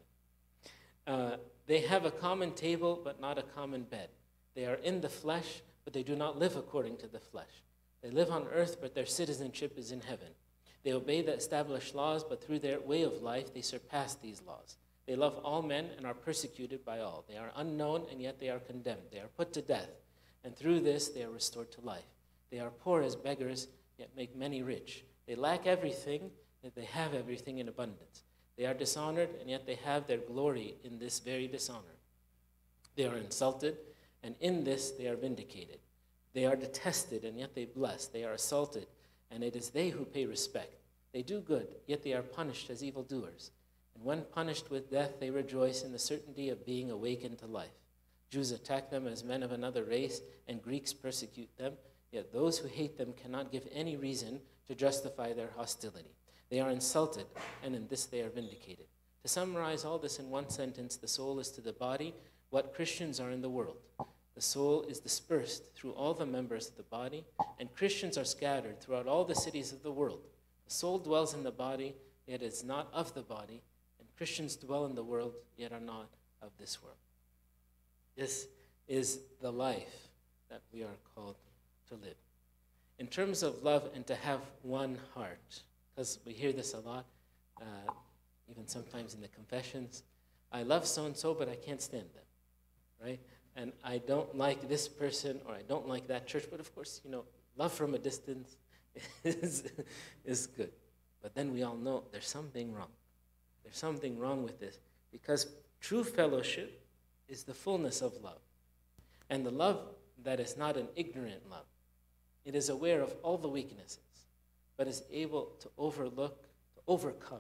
them. Uh, they have a common table, but not a common bed. They are in the flesh, but they do not live according to the flesh. They live on earth, but their citizenship is in heaven. They obey the established laws, but through their way of life, they surpass these laws. They love all men and are persecuted by all. They are unknown, and yet they are condemned. They are put to death, and through this, they are restored to life. They are poor as beggars, yet make many rich. They lack everything, yet they have everything in abundance. They are dishonored, and yet they have their glory in this very dishonor. They are insulted, and in this they are vindicated. They are detested, and yet they bless. They are assaulted, and it is they who pay respect. They do good, yet they are punished as evildoers. And when punished with death, they rejoice in the certainty of being awakened to life. Jews attack them as men of another race, and Greeks persecute them, yet those who hate them cannot give any reason to justify their hostility. They are insulted, and in this they are vindicated. To summarize all this in one sentence, the soul is to the body what Christians are in the world. The soul is dispersed through all the members of the body, and Christians are scattered throughout all the cities of the world. The soul dwells in the body, yet is not of the body, and Christians dwell in the world, yet are not of this world. This is the life that we are called to live. In terms of love and to have one heart, because we hear this a lot, uh, even sometimes in the confessions, I love so-and-so, but I can't stand them, right? And I don't like this person, or I don't like that church, but of course, you know, love from a distance is, is good. But then we all know there's something wrong. There's something wrong with this, because true fellowship is the fullness of love. And the love that is not an ignorant love. It is aware of all the weaknesses, but is able to overlook, to overcome.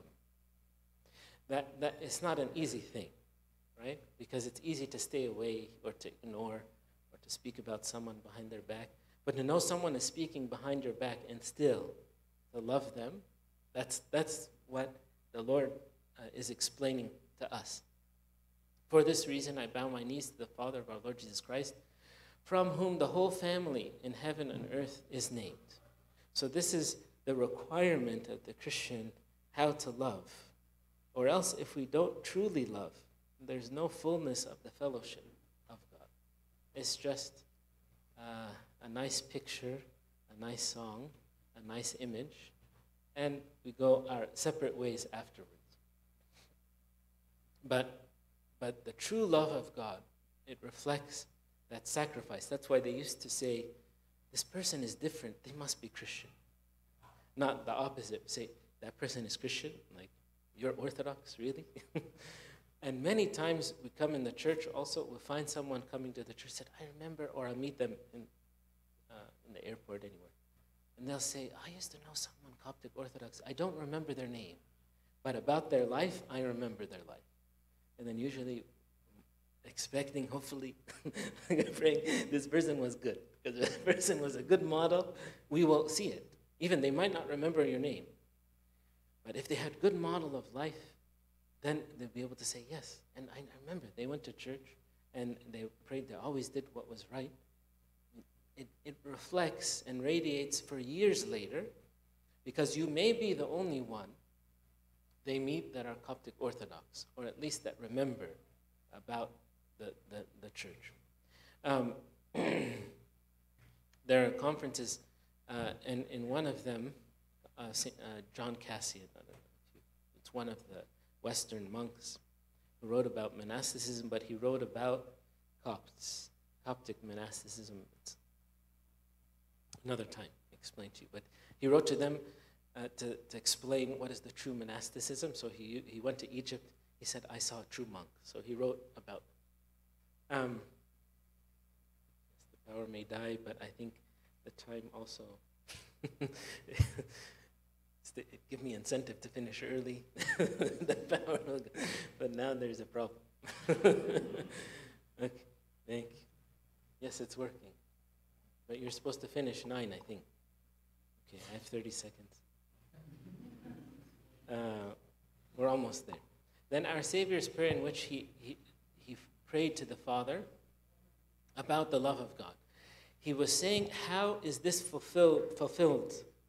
That, that it's not an easy thing, right? Because it's easy to stay away or to ignore or to speak about someone behind their back. But to know someone is speaking behind your back and still to love them, that's, that's what the Lord uh, is explaining to us. For this reason, I bow my knees to the Father of our Lord Jesus Christ, from whom the whole family in heaven and earth is named. So this is the requirement of the Christian, how to love. Or else, if we don't truly love, there's no fullness of the fellowship of God. It's just uh, a nice picture, a nice song, a nice image, and we go our separate ways afterwards. But, but the true love of God, it reflects that sacrifice. That's why they used to say, this person is different, they must be Christian. Not the opposite. Say, that person is Christian, like, you're Orthodox, really? And many times we come in the church also, we'll find someone coming to the church, said, I remember, or I'll meet them in, uh, in the airport anywhere. And they'll say, I used to know someone Coptic Orthodox. I don't remember their name, but about their life, I remember their life. And then usually expecting, hopefully, praying, this person was good. Because if this person was a good model, we will see it. Even they might not remember your name. But if they had good model of life, then they'll be able to say yes. And I, I remember they went to church and they prayed. They always did what was right. It, it reflects and radiates for years later, because you may be the only one they meet that are Coptic Orthodox, or at least that remember about the, the, the church. Um, there are conferences, uh, and in one of them, uh, Saint, uh, John Cassian, it's one of the Western monks who wrote about monasticism, but he wrote about Copts, Coptic monasticism. It's another time explain to you, but he wrote to them uh, to, to explain what is the true monasticism. So he, he went to Egypt. He said, I saw a true monk. So he wrote about um, the power may die, but I think the time also it give me incentive to finish early. The power will go. But now there's a problem. Okay, thank you. Yes, it's working. But you're supposed to finish nine, I think. Okay, I have thirty seconds. Uh, we're almost there. Then our Savior's prayer, in which he, he, he prayed to the Father about the love of God. He was saying, how is this fulfilled, fulfilled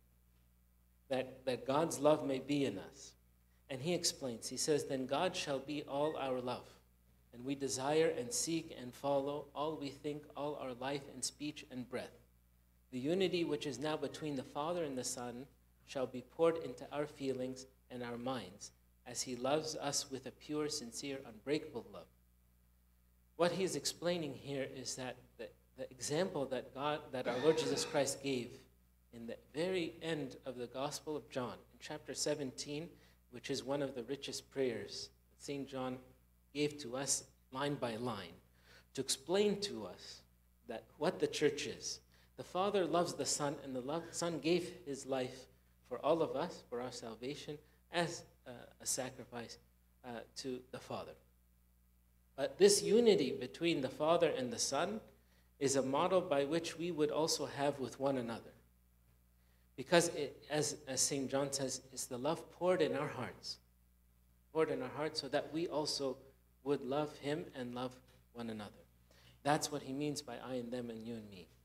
that, that God's love may be in us? And he explains, he says, then God shall be all our love, and we desire and seek and follow all we think, all our life and speech and breath. The unity which is now between the Father and the Son shall be poured into our feelings and our minds, as he loves us with a pure, sincere, unbreakable love. What he is explaining here is that the, the example that God, that our Lord Jesus Christ gave in the very end of the Gospel of John, in chapter seventeen, which is one of the richest prayers that Saint John gave to us line by line, to explain to us that what the church is. The Father loves the Son, and the love, Son gave his life for all of us, for our salvation, as uh, a sacrifice uh, to the Father. But this unity between the Father and the Son is a model by which we would also have with one another. Because it, as, as Saint John says, it's the love poured in our hearts, poured in our hearts so that we also would love him and love one another. That's what he means by I and them and you and me.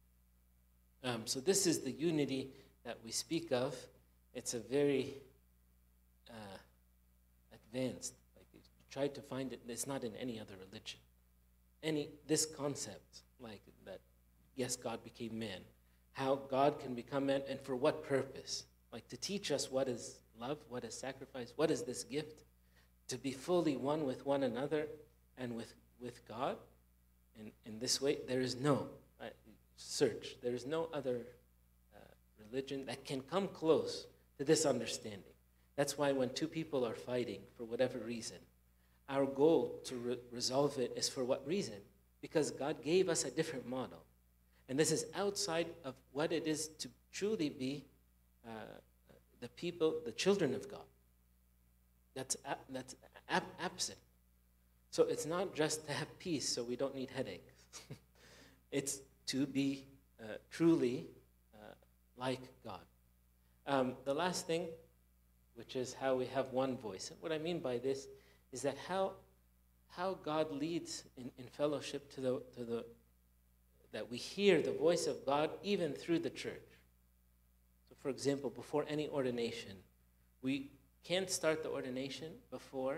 Um, so this is the unity that we speak of. It's a very uh, advanced, like you try to find it, it's not in any other religion. Any, this concept, like that, yes, God became man, how God can become man, and for what purpose? Like to teach us what is love, what is sacrifice, what is this gift? To be fully one with one another and with, with God. In, in this way, there is no uh, search. There is no other uh, religion that can come close to this understanding. That's why when two people are fighting for whatever reason, our goal to re resolve it is for what reason? Because God gave us a different model. And this is outside of what it is to truly be uh, the people, the children of God. That's, that's ab absent. So it's not just to have peace so we don't need headaches. It's to be uh, truly uh, like God. Um, the last thing, which is how we have one voice. And what I mean by this is that how, how God leads in, in fellowship to the, to the, that we hear the voice of God even through the church. So for example, before any ordination, we can't start the ordination before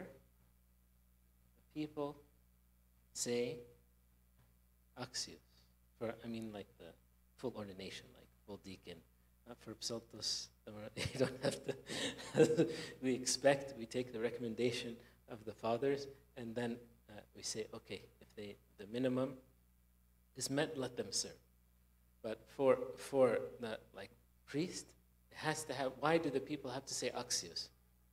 the people say Axios. For, I mean like the full ordination, like full deacon. Not for psaltos, you don't have to. We expect, we take the recommendation of the fathers, and then uh, we say, okay, if they, the minimum is met, let them serve. But for, for the like priest, it has to have, why do the people have to say Axios?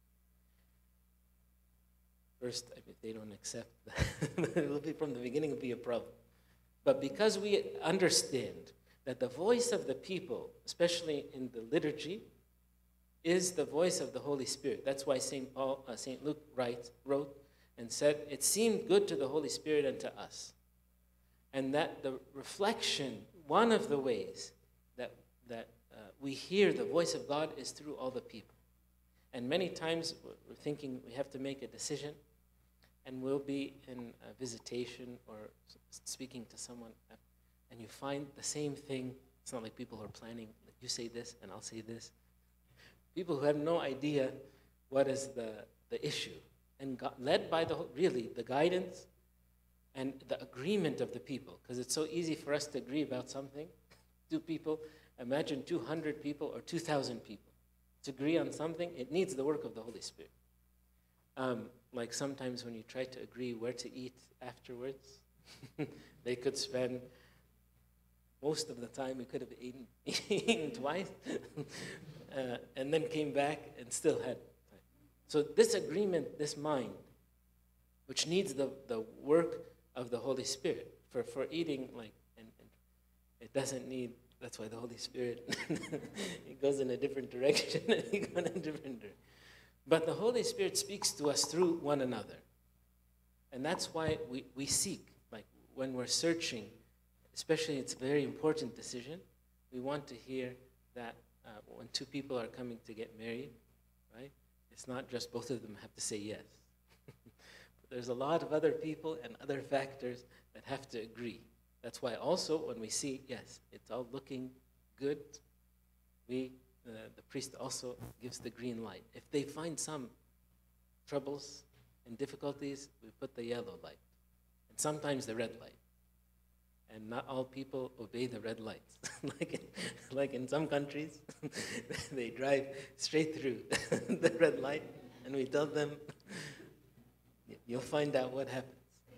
First, if they don't accept that, it will be from the beginning, it will be a problem. But because we understand that the voice of the people, especially in the liturgy, is the voice of the Holy Spirit. That's why Saint Paul, uh, Saint Luke writes, wrote and said, it seemed good to the Holy Spirit and to us. And that the reflection, one of the ways that, that uh, we hear the voice of God is through all the people. And many times we're thinking we have to make a decision, and we'll be in a visitation or speaking to someone, and you find the same thing. It's not like people are planning, like you say this and I'll say this. People who have no idea what is the, the issue, and got, led by the really the guidance and the agreement of the people, because it's so easy for us to agree about something. Two people, imagine two hundred people or two thousand people. To agree on something, it needs the work of the Holy Spirit. Um, like sometimes when you try to agree where to eat afterwards, they could spend most of the time, we could have eaten, eaten twice, uh, and then came back and still had time. So this agreement, this mind, which needs the, the work of the Holy Spirit for, for eating, like, and, and it doesn't need. That's why the Holy Spirit, it goes in a different direction and he goes in a different direction. But the Holy Spirit speaks to us through one another. And that's why we, we seek, like when we're searching, especially it's a very important decision, we want to hear that uh, when two people are coming to get married, right, it's not just both of them have to say yes. But there's a lot of other people and other factors that have to agree. That's why also when we see, yes, it's all looking good, we, uh, the priest also gives the green light. If they find some troubles and difficulties, we put the yellow light, and sometimes the red light. And not all people obey the red lights. like, in, like in some countries, they drive straight through the red light, and we tell them, you'll find out what happens.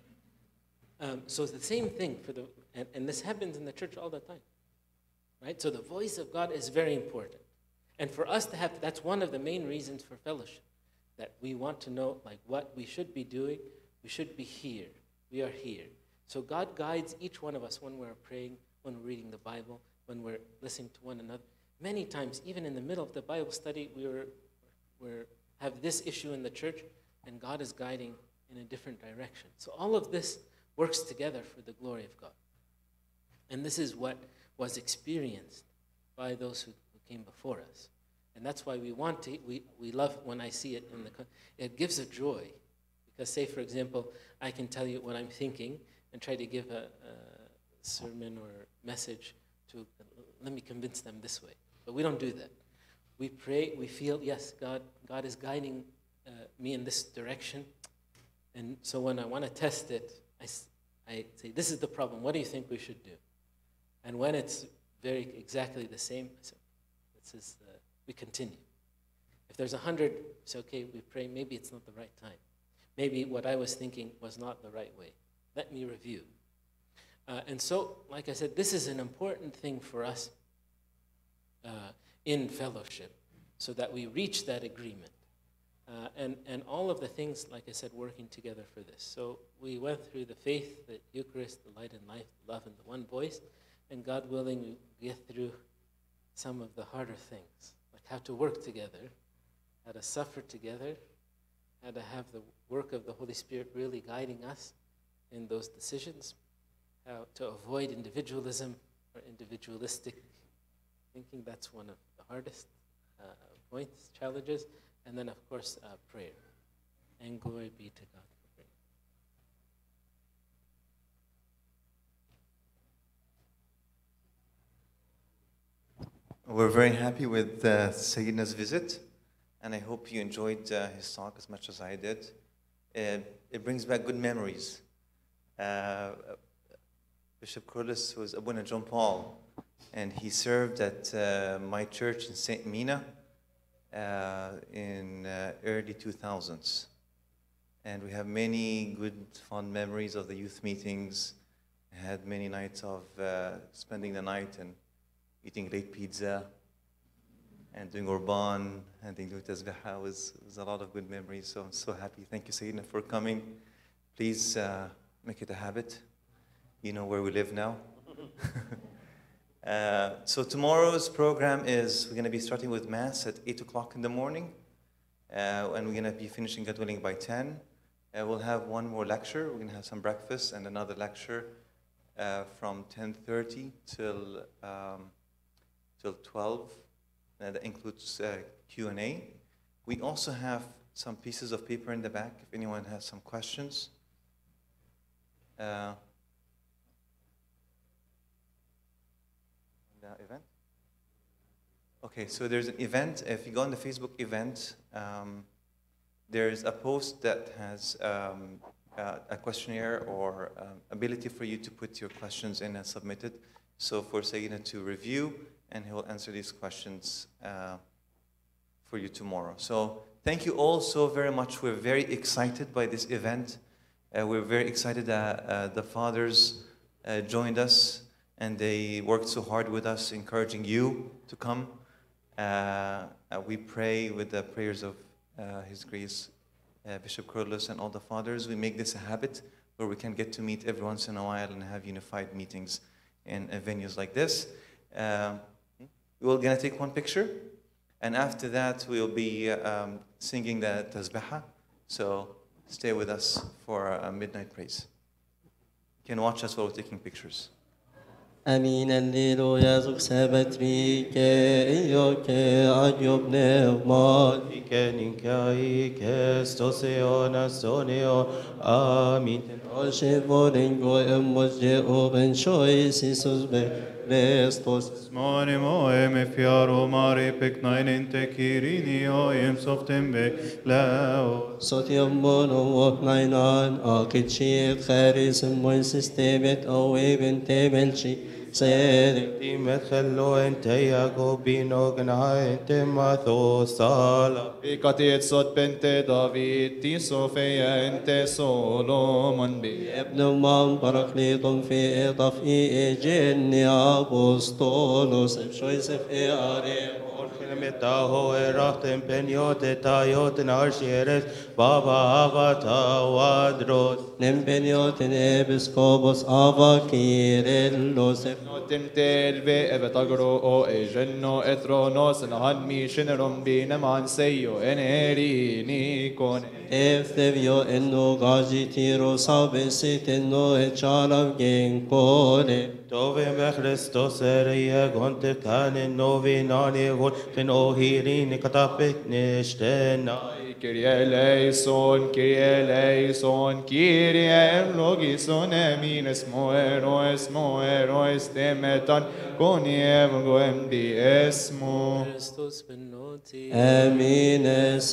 Um, so it's the same thing for the, and, and this happens in the church all the time, right? So the voice of God is very important. And for us to have, that's one of the main reasons for fellowship, that we want to know like what we should be doing. We should be here. We are here. So God guides each one of us when we're praying, when we're reading the Bible, when we're listening to one another. Many times, even in the middle of the Bible study, we were, we're, have this issue in the church, and God is guiding in a different direction. So all of this works together for the glory of God. And this is what was experienced by those who, who came before us. And that's why we want to, we, we love when I see it in the, it gives a joy. Because say, for example, I can tell you what I'm thinking and try to give a, a sermon or message to, let me convince them this way. But we don't do that. We pray, we feel, yes, God, God is guiding uh, me in this direction. And so when I want to test it, I, I say, this is the problem. What do you think we should do? And when it's very exactly the same, I say, this is, uh, we continue. If there's a hundred, it's okay, we pray, maybe it's not the right time. Maybe what I was thinking was not the right way. Let me review. Uh, and so, like I said, this is an important thing for us uh, in fellowship, so that we reach that agreement. Uh, and, and all of the things, like I said, working together for this. So we went through the faith, the Eucharist, the light and life, the love, and the one voice. And God willing, we get through some of the harder things, like how to work together, how to suffer together, how to have the work of the Holy Spirit really guiding us in those decisions, how to avoid individualism or individualistic thinking. That's one of the hardest uh, points, challenges. And then, of course, uh, prayer. And glory be to God for prayer. We're very happy with uh, Sayyidina's visit, and I hope you enjoyed uh, his talk as much as I did. Uh, it brings back good memories. Uh, Bishop Corliss was Abuna John Paul, and he served at uh, my church in Saint Mina uh, in uh, early two thousands. And we have many good, fond memories of the youth meetings. I had many nights of uh, spending the night and eating great pizza and doing Urban and doing Tasbihah. It was, was a lot of good memories, so I'm so happy. Thank you, Sayyidina, for coming. Please uh, make it a habit. You know where we live now. uh, so tomorrow's program is, we're going to be starting with Mass at eight o'clock in the morning, uh, and we're going to be finishing God willing by ten. Uh, we'll have one more lecture. We're going to have some breakfast and another lecture uh, from ten thirty till, um, till twelve. Uh, that includes uh, Q and A. We also have some pieces of paper in the back if anyone has some questions. Uh, the event? Okay, so there's an event. If you go on the Facebook event, um, there's a post that has um, uh, a questionnaire or um, ability for you to put your questions in and submit it. So for Sayyidina to review, and he will answer these questions uh, for you tomorrow. So thank you all so very much. We're very excited by this event. Uh, we're very excited that uh, the fathers uh, joined us and they worked so hard with us, encouraging you to come. Uh, uh, we pray with the prayers of uh, His Grace, uh, Bishop Curlis and all the fathers. We make this a habit where we can get to meet every once in a while and have unified meetings in uh, venues like this. Uh, we're going to take one picture, and after that we'll be uh, um, singing the Tasbihah. So stay with us for a midnight praise. You can watch us while we're taking pictures. Amin alleluia zuk sabatri ke yo ke ayob ne mal Ike ninkai ke stoseona soneo. Amin. oshe voren go emojje oben shois isus be restos Mare moem e fiaro mare peknain inte kirini oem softem be lao. sotiam bono of nainan akitchi kharis moin systemet oeben tebelchi sed Timet hello ente Jacobino gna ente matho sala. Ikatit sot pente David ti Sofia ente Solomon be. ابن من برقليط في طفئ جن أبوستولوس بشويس في أريم Metaho erachtem peniote tayot narsieres baba avata wadros. نمبنيوت إبسكوبوس أفا كيرلوس Notim telve evet agro o ejenno etronos nahan mi shinrum bineman seyo eneri nikon. Efthevio إنه غاجي تيرو صابسيت إنه اتشالف جنكولي Tove me Christos erie gonte kanen novi nani gon fin ohirin katapet nishtena. Kyrie eleison, Kyrie eleison, Kyrie eulogison, emin esmo eroes, mo eroes temetan, koniev goem di esmo. Christos ben noti. آمين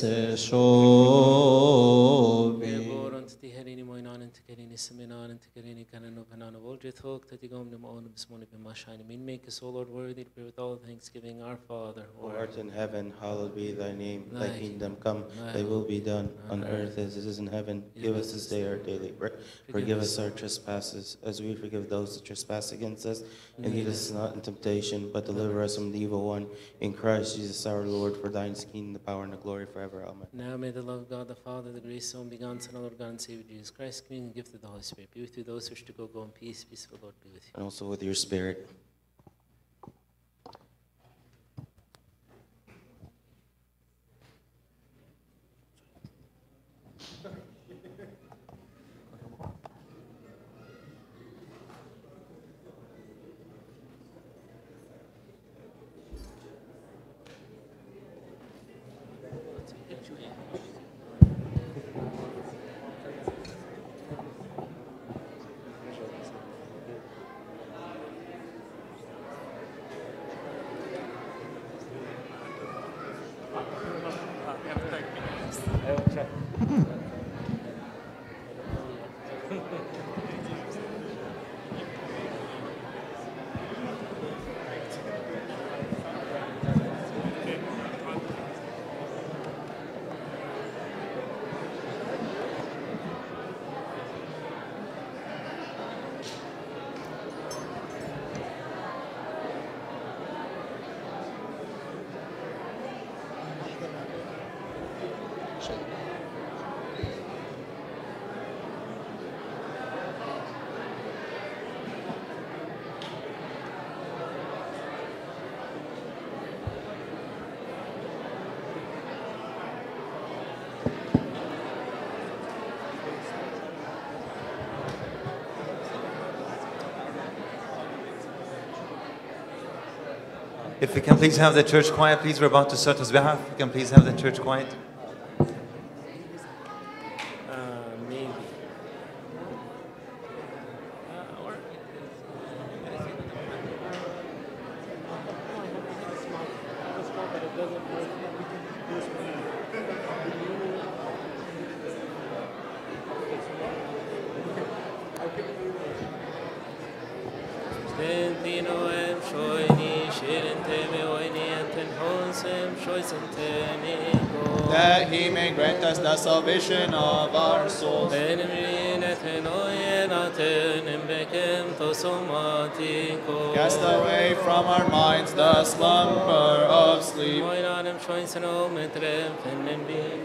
سشوبي Beborant ti herini moinan te kerini seminan te kerini kanan of hanan of oljet hok that igom nem on bismoni b'mashain. Mean make us, O Lord, worthy to pray with all thanksgiving, our Father, Who who art in heaven, hallowed be thy name. Thy Thy kingdom come, Thy thy will be done on on earth as it is in heaven. Give us this day our daily bread. Forgive us our trespasses, as we forgive those that trespass against us. And lead us not in temptation, but deliver us from the evil one. In Christ Jesus our Lord, for thine is the kingdom, the power, and the glory forever. Amen. Now may the love of God the Father, the grace of the only begotten Son, our Lord God and Savior Jesus Christ, communion and gift of the Holy Spirit, be with you. Those who wish to go, go in peace. Peace of the Lord be with you. And also with your spirit. If we can please have the church quiet, please. We're about to start Tasbihah. If we can please have the church quiet. Stentino em shoini shirin teme oini enten hosem shoisentenigo. That he may grant us the salvation of our souls. Benemrin etenoyen atenem bekem tosomatiko. Cast away from our minds the slumber of sleep. Moiranem shoiseno metrem fenem bin.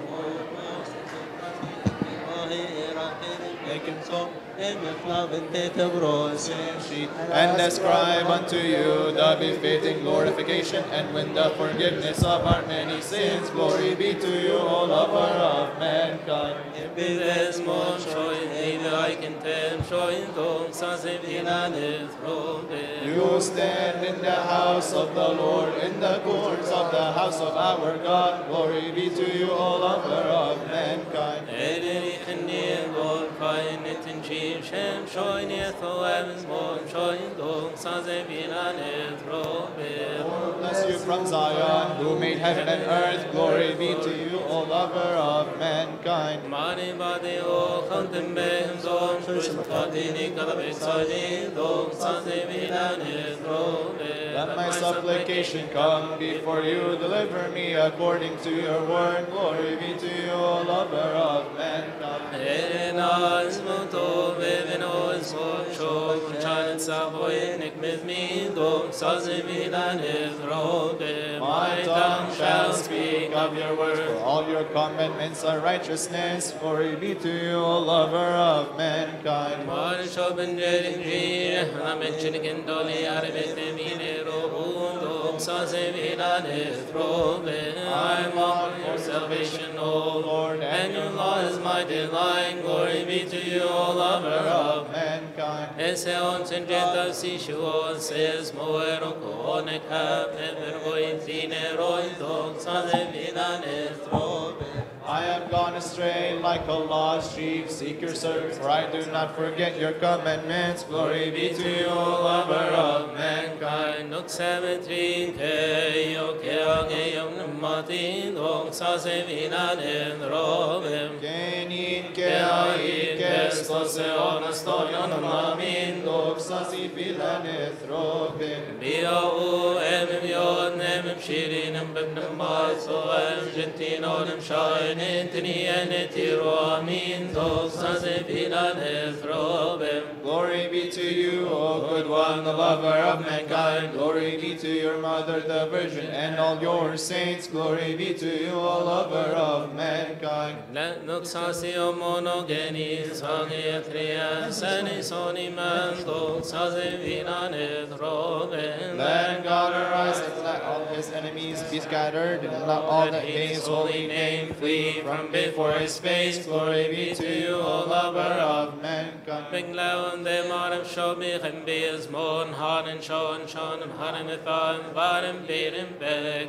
And ascribe unto you the befitting glorification and win the forgiveness of our many sins. Glory be to you, O lover of mankind. Bides mon shoin eve I can tem shoin dom sazem inanet robe. You stand in the house of the Lord, in the courts of the house of our God. Glory be to you, O lover of mankind. Edeni khni gol kain etin jim shem shoin etho ems mon shoin dom sazem inanet robe. Bless you from Zion, who made heaven and earth. Glory be to you, O lover of mankind. Mani bade o khantem behem dom shoin fadini kalabek sadi dom sazem inanet robe. Let my supplication come before you. Deliver me according to your word. Glory be to you, O lover of mankind. Erenaz moto vevenoz mocho chanet savoyenik mizmi dom sazemilanet robe. My tongue shall speak of your word, for all your commandments are righteousness. Glory be to you, O lover of mankind. Marsho ben jerin jir hamet chinikin doli arbet mine robu dom sazemilanet robe. I want your salvation, O Lord, and your law is my delight. Glory be to you, O lover of mankind. Ese on senjeta si shuo ses moero kone kap never tine roi dog sazemilanet robe. I have gone astray like a lost sheep. Seek your service, for I do not forget your commandments. Glory be to you, O lover of mankind. Nuk semetrin ke yo ke age yom namatin dog sazemilanet robe. Kenin ke ai ke stose onasto yonamin dog sasi filanet robe. Bia u emem yon emem shirin em bebnem baso em gentin onem shayin entini enetiro amin dog sazemilanet robe. Glory be to you, O good one, the lover of mankind. Glory be to your mother, the Virgin, and all your saints. Glory be to you, O lover of mankind. Let nuk sasio monogeni sangi tria seni soni man dog sazemilanet robe. Let God arise and let all his enemies be scattered, and let all that hate his holy name flee from before his face. Glory be to you, O lover of mankind. Big lawn de marim show me him be as mon hanen shon shon and hanen ithan barim berim beg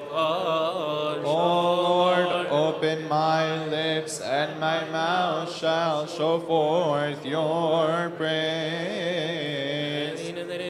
O Lord, open my lips, and my mouth shall show forth your praise.